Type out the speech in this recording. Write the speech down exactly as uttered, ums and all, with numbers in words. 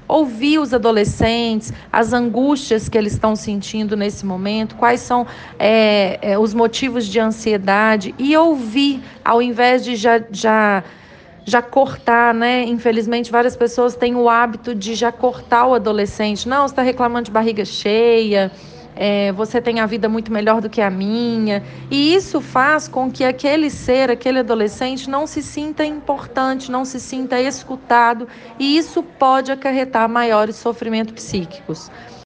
ouvir os adolescentes, as angústias que eles estão sentindo nesse momento, quais são é, é, os motivos de ansiedade, e ouvir, ao invés de já, já, já cortar, né? Infelizmente, várias pessoas têm o hábito de já cortar o adolescente. Não, você está reclamando de barriga cheia, é, você tem a vida muito melhor do que a minha. E isso faz com que aquele ser, aquele adolescente, não se sinta importante, não se sinta escutado, e isso pode acarretar maiores sofrimentos psíquicos.